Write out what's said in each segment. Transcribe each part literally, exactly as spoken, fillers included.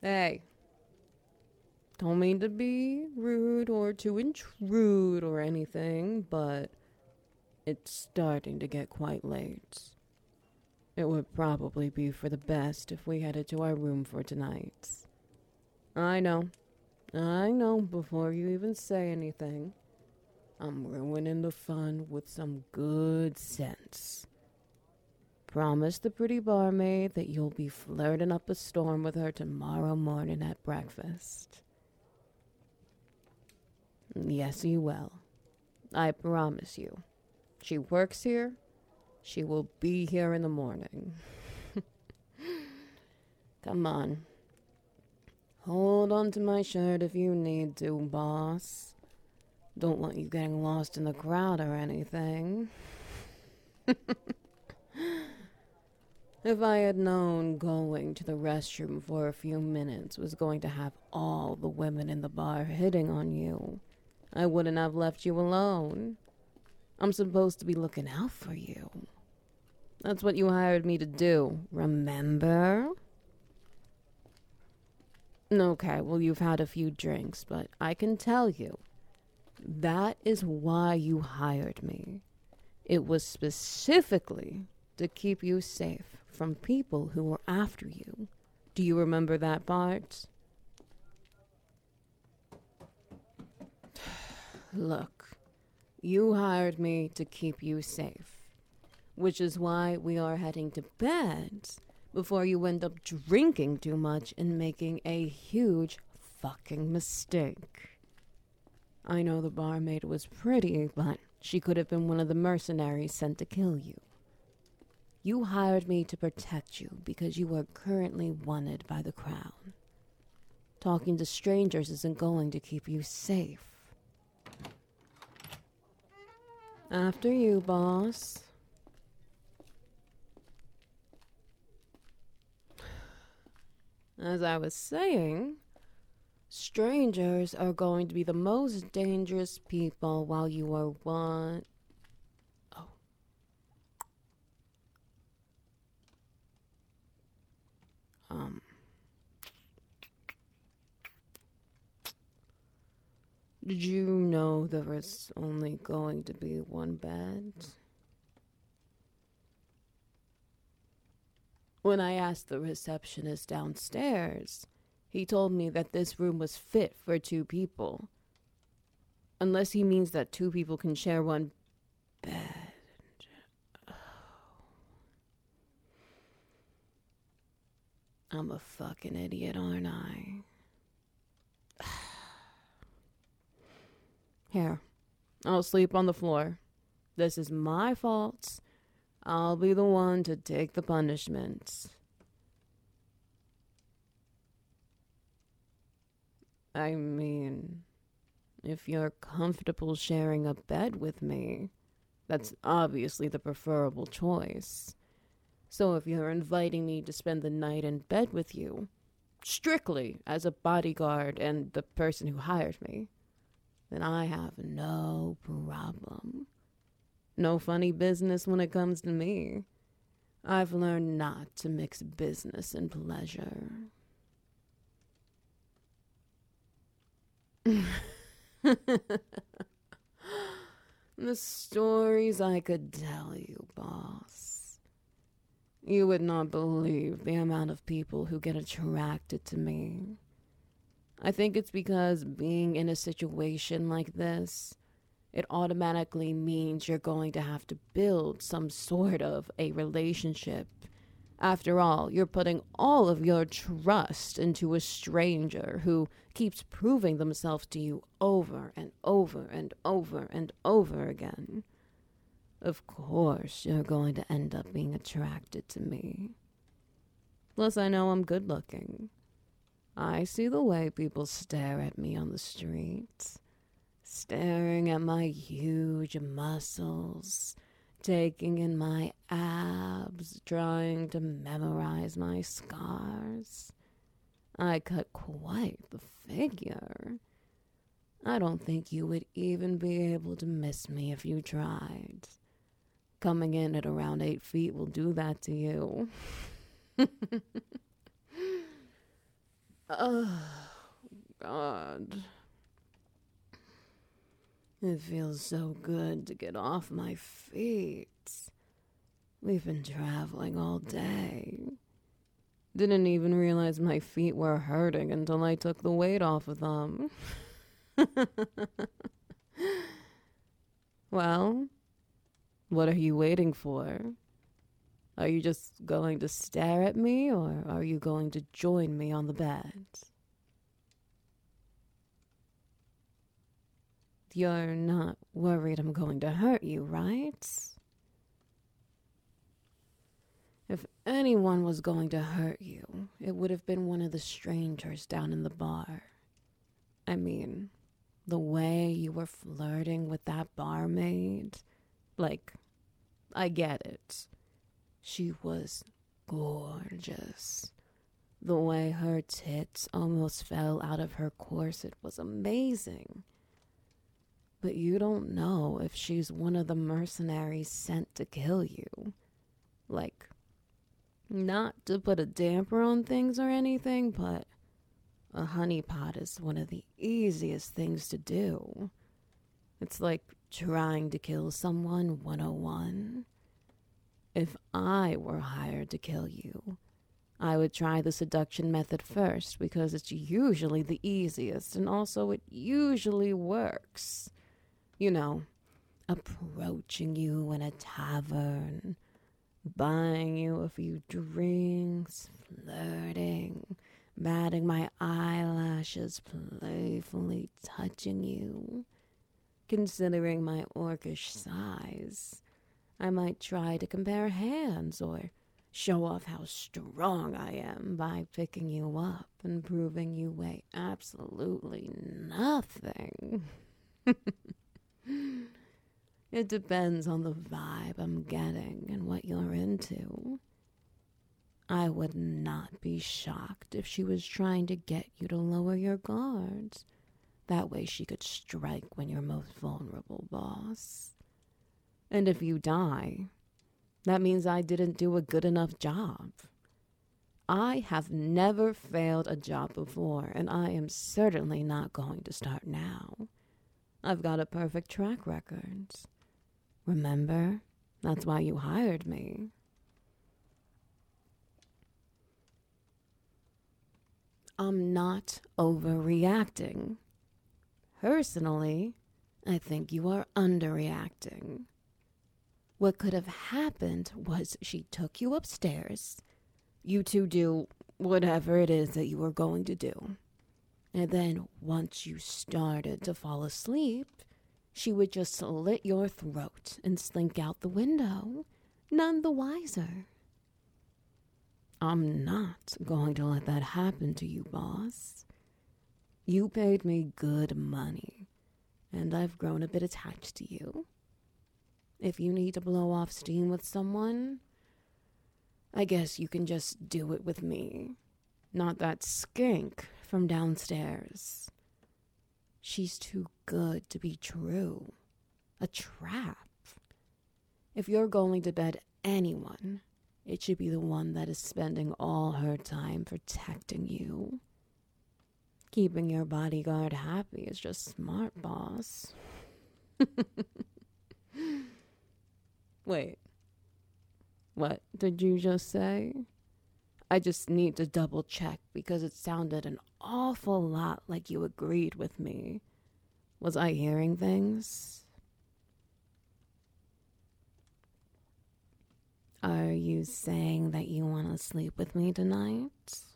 Hey, don't mean to be rude or to intrude or anything, but it's starting to get quite late. It would probably be for the best if we headed to our room for tonight. I know, I know, before you even say anything, I'm ruining the fun with some good sense. Promise the pretty barmaid that you'll be flirting up a storm with her tomorrow morning at breakfast. Yes, you will. I promise you. She works here. She will be here in the morning. Come on. Hold on to my shirt if you need to, boss. Don't want you getting lost in the crowd or anything. If I had known going to the restroom for a few minutes was going to have all the women in the bar hitting on you, I wouldn't have left you alone. I'm supposed to be looking out for you. That's what you hired me to do, remember? Okay, well, you've had a few drinks, but I can tell you, that is why you hired me. It was specifically to keep you safe from people who were after you. Do you remember that part? Look, you hired me to keep you safe, which is why we are heading to bed before you end up drinking too much and making a huge fucking mistake. I know the barmaid was pretty, but she could have been one of the mercenaries sent to kill you. You hired me to protect you because you are currently wanted by the crown. Talking to strangers isn't going to keep you safe. After you, boss. As I was saying, strangers are going to be the most dangerous people while you are one. Oh. Um. Did you know there was only going to be one bed? When I asked the receptionist downstairs, he told me that this room was fit for two people. Unless he means that two people can share one bed. Oh. I'm a fucking idiot, aren't I? Here, I'll sleep on the floor. This is my fault. I'll be the one to take the punishment. I mean, if you're comfortable sharing a bed with me, that's obviously the preferable choice. So if you're inviting me to spend the night in bed with you, strictly as a bodyguard and the person who hired me, then I have no problem. No funny business when it comes to me. I've learned not to mix business and pleasure. The stories I could tell you, boss. You would not believe the amount of people who get attracted to me. I think it's because being in a situation like this, it automatically means you're going to have to build some sort of a relationship. After all, you're putting all of your trust into a stranger who keeps proving themselves to you over and over and over and over again. Of course, you're going to end up being attracted to me. Plus, I know I'm good looking. I see the way people stare at me on the streets. Staring at my huge muscles, taking in my abs, trying to memorize my scars. I cut quite the figure. I don't think you would even be able to miss me if you tried. Coming in at around eight feet will do that to you. Oh, God. It feels so good to get off my feet. We've been traveling all day. Didn't even realize my feet were hurting until I took the weight off of them. Well, what are you waiting for? Are you just going to stare at me, or are you going to join me on the bed? You're not worried I'm going to hurt you, right? If anyone was going to hurt you, it would have been one of the strangers down in the bar. I mean, the way you were flirting with that barmaid. Like, I get it. She was gorgeous. The way her tits almost fell out of her corset was amazing. But you don't know if she's one of the mercenaries sent to kill you. Like, not to put a damper on things or anything, but a honeypot is one of the easiest things to do. It's like trying to kill someone one oh one. If I were hired to kill you, I would try the seduction method first because it's usually the easiest and also it usually works. You know, approaching you in a tavern, buying you a few drinks, flirting, batting my eyelashes, playfully touching you. Considering my orcish size, I might try to compare hands or show off how strong I am by picking you up and proving you weigh absolutely nothing. It depends on the vibe I'm getting and what you're into. I would not be shocked if she was trying to get you to lower your guards. That way she could strike when you're most vulnerable, boss. And if you die, that means I didn't do a good enough job. I have never failed a job before, and I am certainly not going to start now. I've got a perfect track record. Remember? That's why you hired me. I'm not overreacting. Personally, I think you are underreacting. What could have happened was she took you upstairs. You two do whatever it is that you were going to do. And then once you started to fall asleep, she would just slit your throat and slink out the window, none the wiser. I'm not going to let that happen to you, boss. You paid me good money, and I've grown a bit attached to you. If you need to blow off steam with someone, I guess you can just do it with me. Not that skink from downstairs. She's too good to be true. A trap. If you're going to bed anyone, it should be the one that is spending all her time protecting you. Keeping your bodyguard happy is just smart, boss. Wait. What did you just say? I just need to double check because it sounded an awful lot like you agreed with me. Was I hearing things? Are you saying that you want to sleep with me tonight?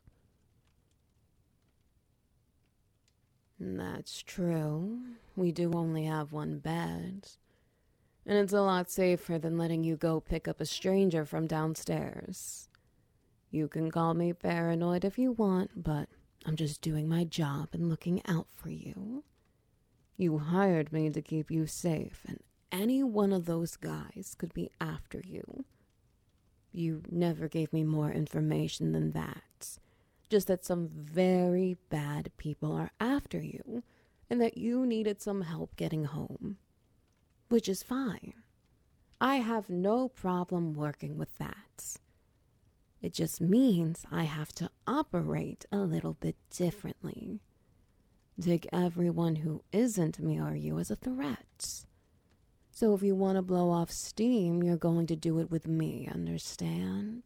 That's true. We do only have one bed. And it's a lot safer than letting you go pick up a stranger from downstairs. You can call me paranoid if you want, but I'm just doing my job and looking out for you. You hired me to keep you safe, and any one of those guys could be after you. You never gave me more information than that. Just that some very bad people are after you, and that you needed some help getting home. Which is fine. I have no problem working with that. It just means I have to operate a little bit differently. Take everyone who isn't me or you as a threat. So if you want to blow off steam, you're going to do it with me, understand?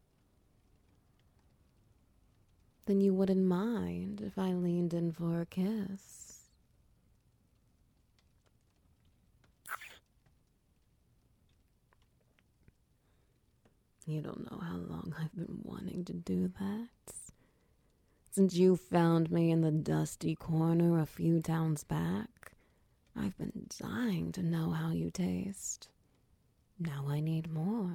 Then you wouldn't mind if I leaned in for a kiss. You don't know how long I've been wanting to do that. Since you found me in the dusty corner a few towns back, I've been dying to know how you taste. Now I need more.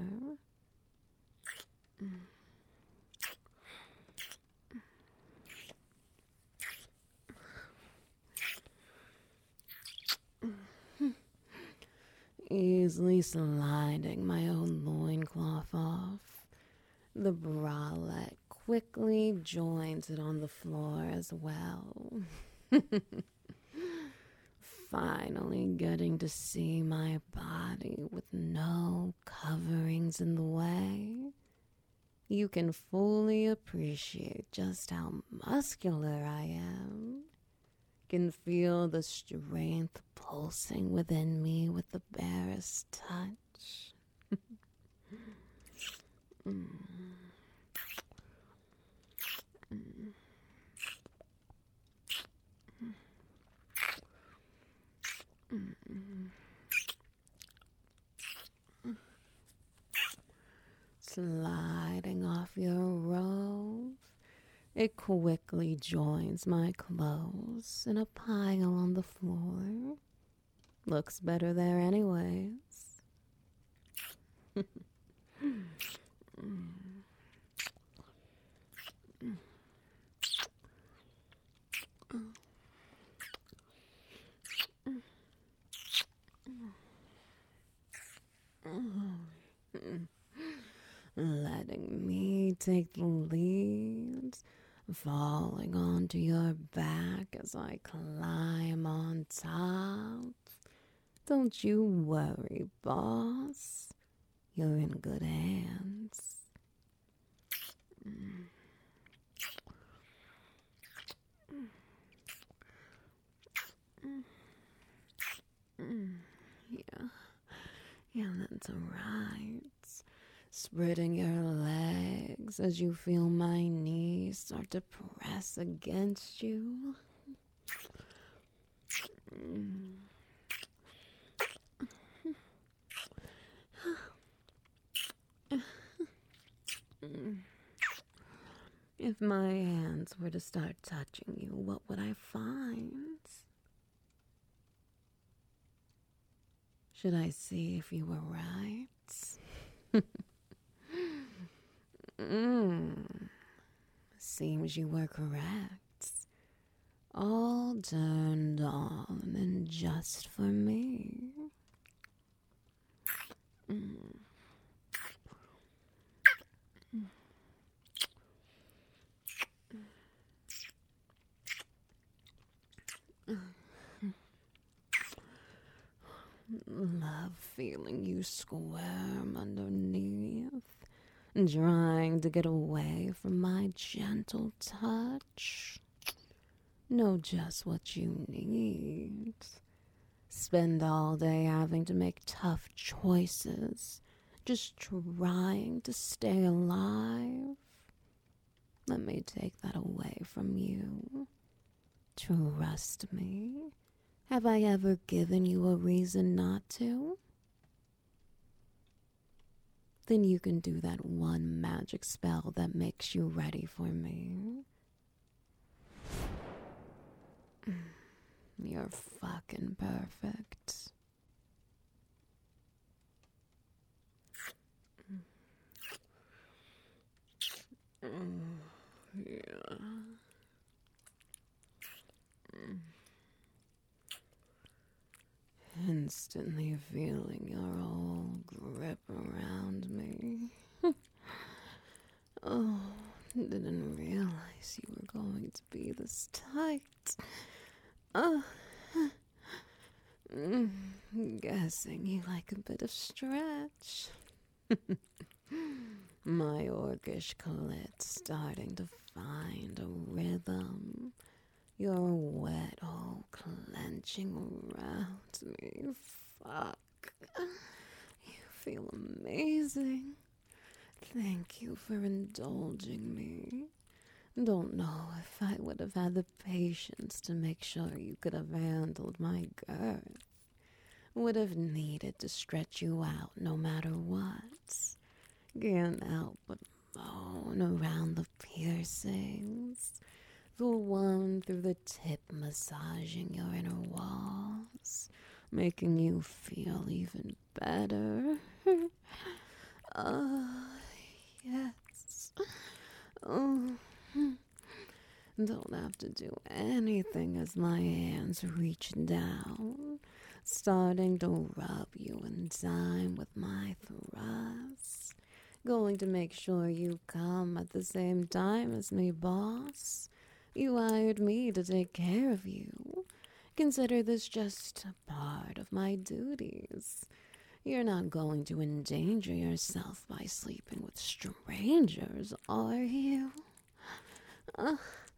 Easily sliding my own loincloth off, the bralette quickly joins it on the floor as well. Finally getting to see my body with no coverings in the way. You can fully appreciate just how muscular I am. Can feel the strength pulsing within me with the barest touch. mm. Mm. Mm. Sliding off your robe, it quickly joins my clothes in a pile on the floor. Looks better there anyways. Letting me take the lead, falling onto your back as I climb on top. Don't you worry, boss. You're in good hands. Mm. Mm. Mm. Yeah, yeah, that's right. Spreading your legs as you feel my knees start to press against you. Mm. If my hands were to start touching you, what would I find? Should I see if you were right? mm. Seems you were correct. All turned on and just for me. Mm. Love feeling you squirm underneath, trying to get away from my gentle touch. Know just what you need. Spend all day having to make tough choices, just trying to stay alive. Let me take that away from you. Trust me. Have I ever given you a reason not to? Then you can do that one magic spell that makes you ready for me. You're fucking perfect. Yeah. Instantly feeling your whole grip around me. Oh, didn't realize you were going to be this tight. Oh, guessing you like a bit of stretch. My orcish clit starting to find a rhythm. Your wet hole clenching around me. Fuck. You feel amazing. Thank you for indulging me. Don't know if I would have had the patience to make sure you could have handled my girth. Would have needed to stretch you out no matter what. Can't help but moan around the piercings. The one through the tip massaging your inner walls, making you feel even better. Ah, uh, yes. Oh. Don't have to do anything as my hands reach down, starting to rub you in time with my thrusts. Going to make sure you come at the same time as me, boss. You hired me to take care of you. Consider this just a part of my duties. You're not going to endanger yourself by sleeping with strangers, are you? Uh,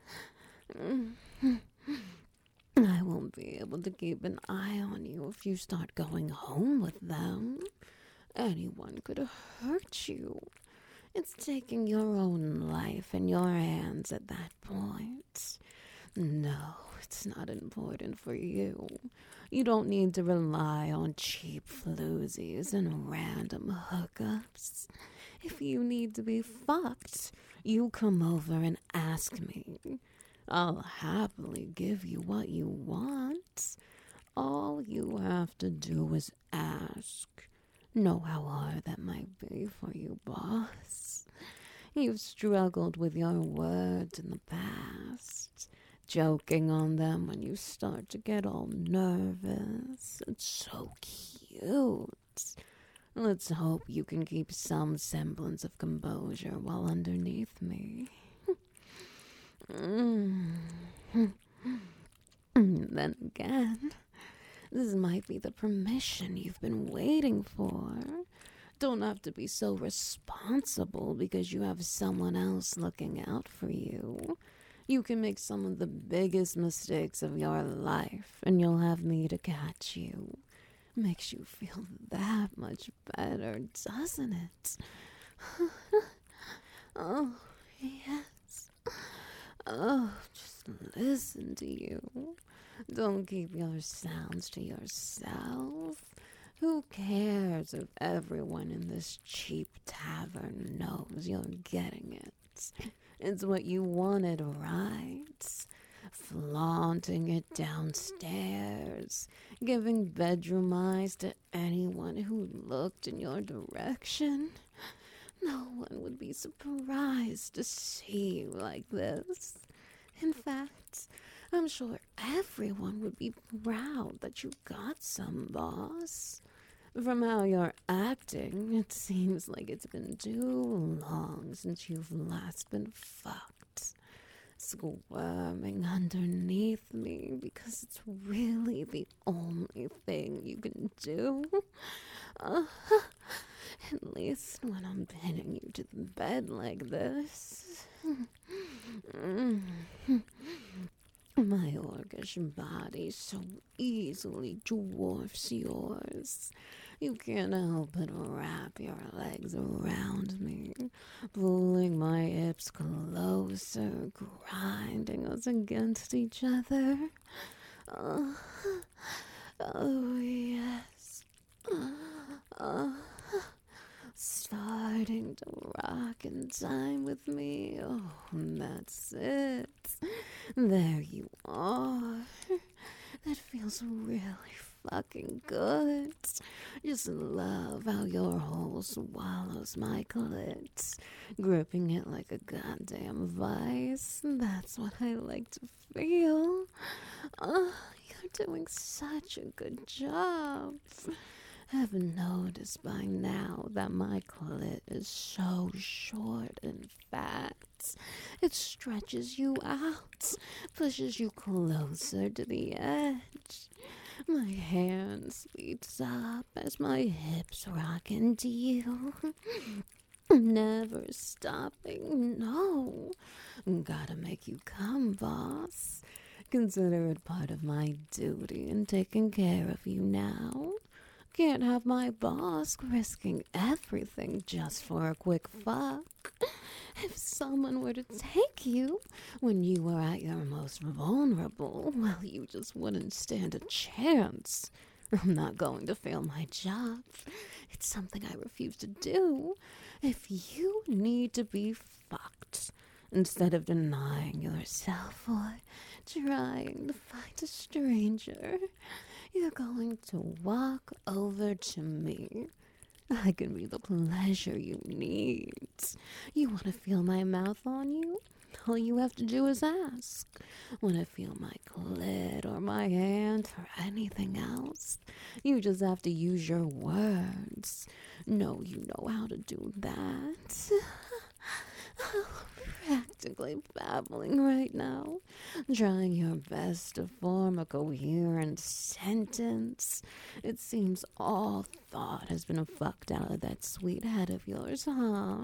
I won't be able to keep an eye on you if you start going home with them. Anyone could hurt you. It's taking your own life in your hands at that point. No, it's not important for you. You don't need to rely on cheap floozies and random hookups. If you need to be fucked, you come over and ask me. I'll happily give you what you want. All you have to do is ask. Know how hard that might be for you, boss. You've struggled with your words in the past, joking on them when you start to get all nervous. It's so cute. Let's hope you can keep some semblance of composure while underneath me. Then again, this might be the permission you've been waiting for. Don't have to be so responsible because you have someone else looking out for you. You can make some of the biggest mistakes of your life, and you'll have me to catch you. Makes you feel that much better, doesn't it? Oh, yes. Oh, just listen to you. Don't keep your sounds to yourself. Who cares if everyone in this cheap tavern knows you're getting it? It's what you wanted, right? Flaunting it downstairs, giving bedroom eyes to anyone who looked in your direction. No one would be surprised to see you like this. In fact, I'm sure everyone would be proud that you got some, boss. From how you're acting, it seems like it's been too long since you've last been fucked. Squirming underneath me because it's really the only thing you can do. Uh, at least when I'm pinning you to the bed like this. My orcish body so easily dwarfs yours. You can't help but wrap your legs around me, pulling my hips closer, grinding us against each other. Oh, oh yes. Oh, starting to rock in time with me. Oh, that's it. There you are. That feels really fucking good. Just love how your hole swallows my clit, gripping it like a goddamn vice. That's what I like to feel. Oh, you're doing such a good job. I've noticed by now that my clit is so short and fat. It stretches you out, pushes you closer to the edge. My hand speeds up as my hips rock into you. Never stopping, no. Gotta make you come, boss. Consider it part of my duty in taking care of you now. Can't have my boss risking everything just for a quick fuck. If someone were to take you when you were at your most vulnerable, well, you just wouldn't stand a chance. I'm not going to fail my job. It's something I refuse to do. If you need to be fucked, instead of denying yourself or trying to find a stranger, you're going to walk over to me. I can be the pleasure you need. You want to feel my mouth on you? All you have to do is ask. Want to feel my clit or my hand or anything else? You just have to use your words. No, you know how to do that. Practically babbling right now, trying your best to form a coherent sentence. It seems all thought has been fucked out of that sweet head of yours, huh?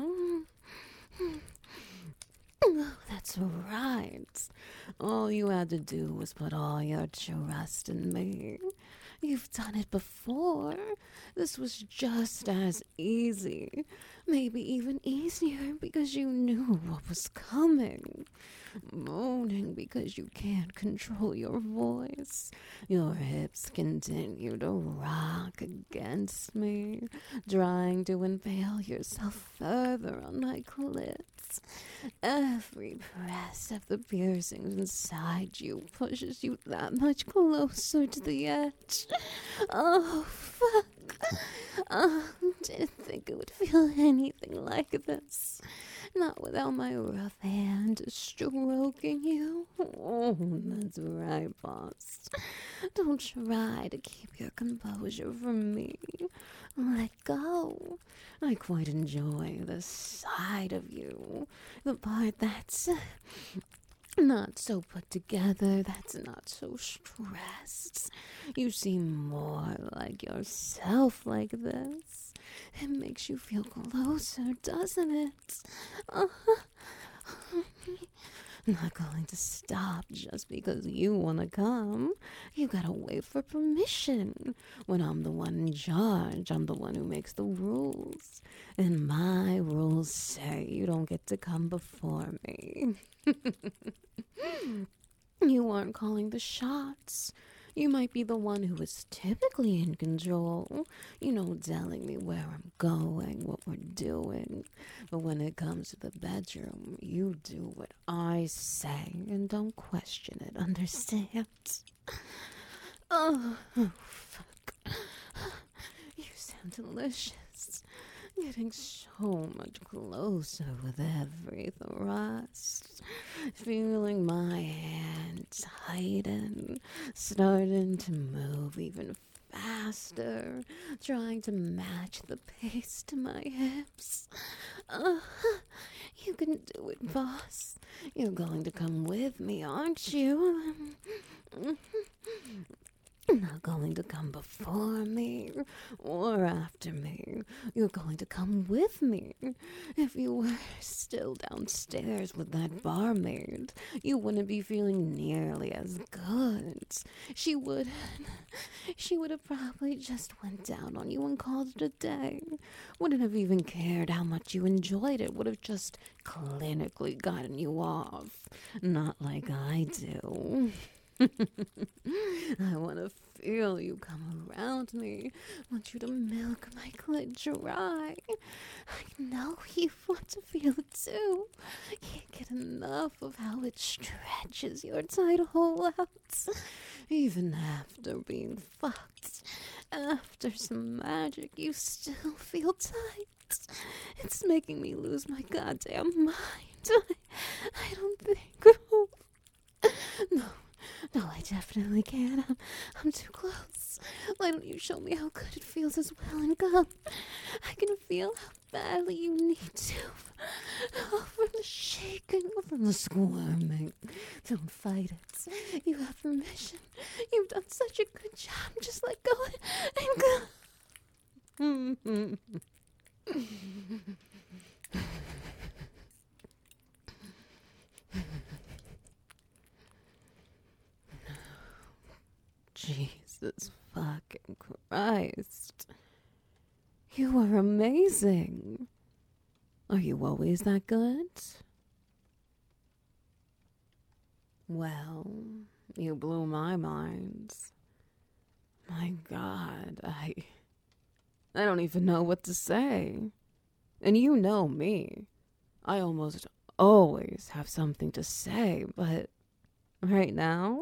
Oh, that's right. All you had to do was put all your trust in me. You've done it before. This was just as easy. Maybe even easier because you knew what was coming. Moaning because you can't control your voice. Your hips continue to rock against me, trying to impale yourself further on my clits. Every press of the piercings inside you pushes you that much closer to the edge. Oh, fuck. Oh, didn't think it would feel anything like this. Not without my rough hand stroking you. Oh, that's right, boss. Don't try to keep your composure from me. Let go. I quite enjoy the side of you. The part that's not so put together, that's not so stressed. You seem more like yourself like this. It makes you feel closer, doesn't it? Uh-huh. Not going to stop just because you want to come. You gotta wait for permission. When I'm the one in charge, I'm the one who makes the rules. And my rules say you don't get to come before me. You aren't calling the shots. You might be the one who is typically in control, you know, telling me where I'm going, what we're doing. But when it comes to the bedroom, you do what I say and don't question it, understand? Oh, oh fuck. You sound delicious. Getting so much closer with every thrust. Feeling my hand tighten, starting to move even faster, trying to match the pace to my hips. Uh, you can do it, boss. You're going to come with me, aren't you? Not going to come before me or after me. You're going to come with me. If you were still downstairs with that barmaid, you wouldn't be feeling nearly as good. She would, she would have probably just went down on you and called it a day. Wouldn't have even cared how much you enjoyed it. Would have just clinically gotten you off. Not like I do. I want to feel you come around me. Want you to milk my clit dry. I know you want to feel it too. Can't get enough of how it stretches your tight hole out. Even after being fucked, after some magic, you still feel tight. It's making me lose my goddamn mind. I, I don't think. No. No, I definitely can't. I'm, I'm too close. Why don't you show me how good it feels as well and come? I can feel how badly you need to. Oh, from the shaking, from the squirming. Don't fight it. You have permission. You've done such a good job. Just let go and go. Jesus fucking Christ. You are amazing. Are you always that good? Well, you blew my mind. My God, I... I don't even know what to say. And you know me. I almost always have something to say, but right now,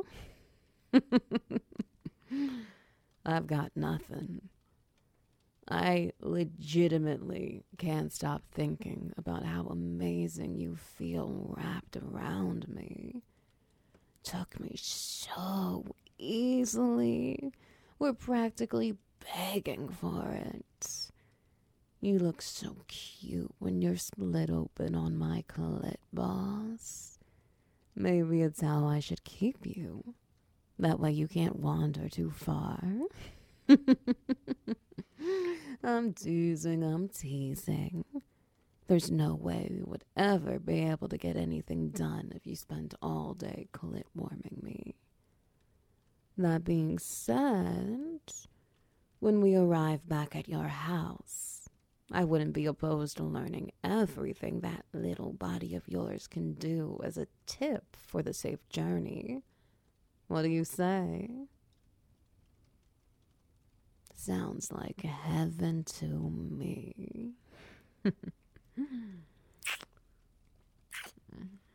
I've got nothing. I legitimately can't stop thinking about how amazing you feel wrapped around me. Took me so easily. We're practically begging for it. You look so cute when you're split open on my clit, boss. Maybe it's how I should keep you. That way you can't wander too far. I'm teasing, I'm teasing. There's no way we would ever be able to get anything done if you spent all day clit warming me. That being said, when we arrive back at your house, I wouldn't be opposed to learning everything that little body of yours can do as a tip for the safe journey. What do you say? Sounds like heaven to me.